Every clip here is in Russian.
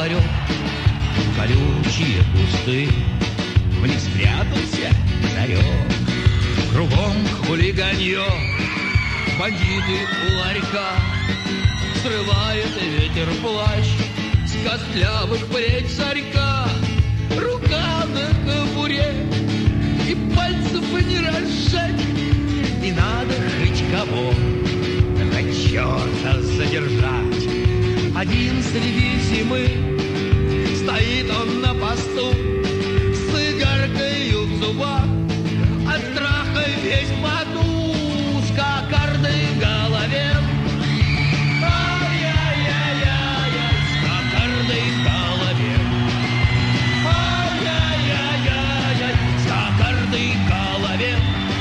ларек, колючие кусты, в них спрятался царек. Кругом хулиганье, бандиты у ларька, срывает ветер плащ с костлявых плеч царька. Рука на кобуре, и пальцев не разжать, и надо хоть кого, хоть черта задержать. Один среди зимы стоит он на посту, с игаркой в зубах, от страха весь в поту, с кокардой в голове. Ай-яй-яй-яй, с кокардой в голове. Ай-яй-яй-яй, с кокардой в голове.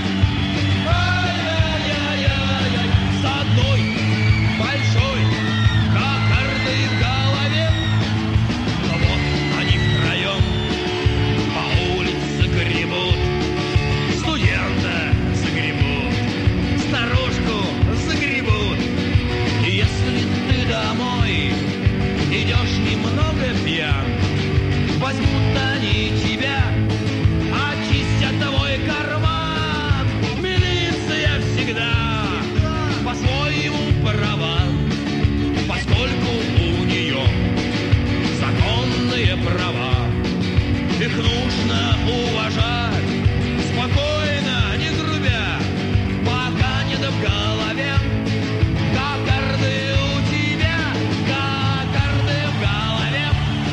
Ай-яй-яй-яй, с одной большой кокардой в голове. Но вот они втроем по улице гребут, студента загребут, старушку загребут. И если ты домой идешь немного пьян, возьмут они тебя, очистят твой карман. Милиция всегда по-своему права, поскольку у нее законные права. Их нужно уважать, спокойно, не грубя, пока нет в голове кокарды у тебя, кокарды в голове.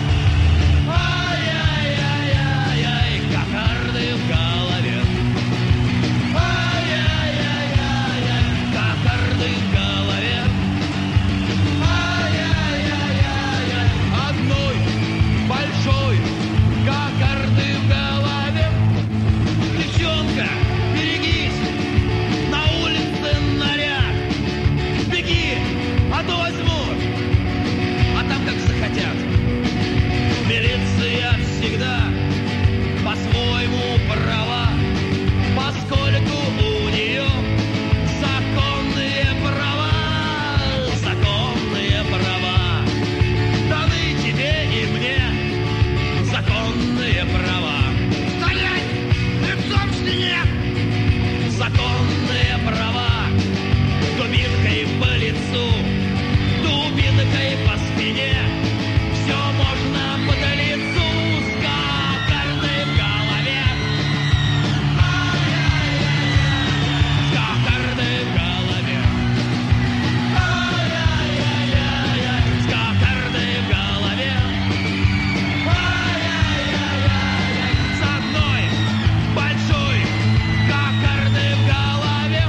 Ай-яй-яй-яй, кокарды в голове. Ай-яй-яй-яй, кокарды в голове. Ай-яй-яй-яй, одной большой кокарды в голове. Девчонка, берегись, на улице наряд. Беги, а то возьмут, а там как захотят. Милиция всегда по-своему права, поскольку у нее законные права, законные права. Даны тебе и мне законные права. Стоять! Лицом к стене! Законные права. Дубинкой по лицу, дубинкой по спине. Все можно под лицу с кокардой в голове. С кокардой в голове. С кокардой в голове. С одной большой кокардой в голове.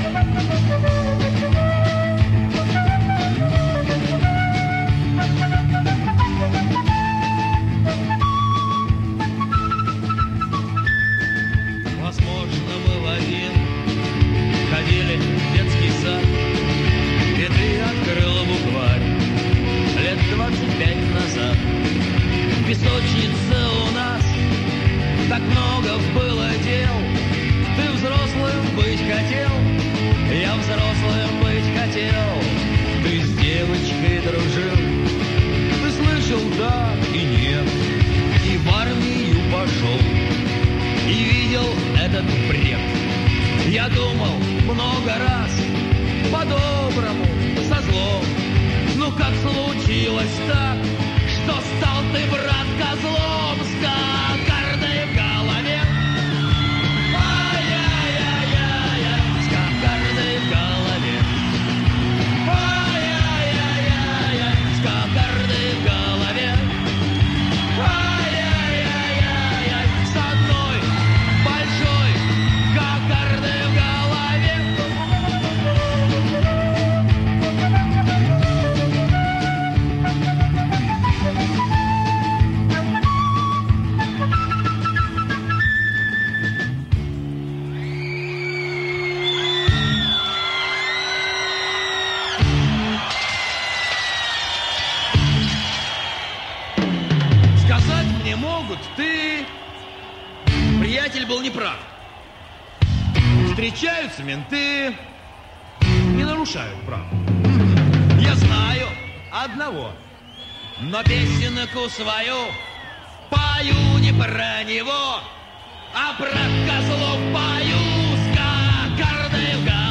Возможно, мы в один ходили в детский сад, где ты открыла букварь лет 25 назад. В песочнице у нас так много было дел. Ты взрослым быть хотел, я взрослым быть хотел. Ты с девочкой дружил, ты слышал да и нет, и в армию пошел, и видел этот бред. Я думал много раз, по-доброму, со злом. Ну как случилось так, что стал ты, брат, козлом с кокардой в голове? Ай-яй-яй-яй, с кокардой в голове. Ай-яй-яй-яй, с кокардой в голове. Ай-яй-яй-яй, с одной большой кокардой в голове. Сказать мне могут, ты, приятель, был неправ. Встречаются менты, не нарушают прав. Я знаю одного. но песенку свою пою не про него, а про козлов пою с кокардой в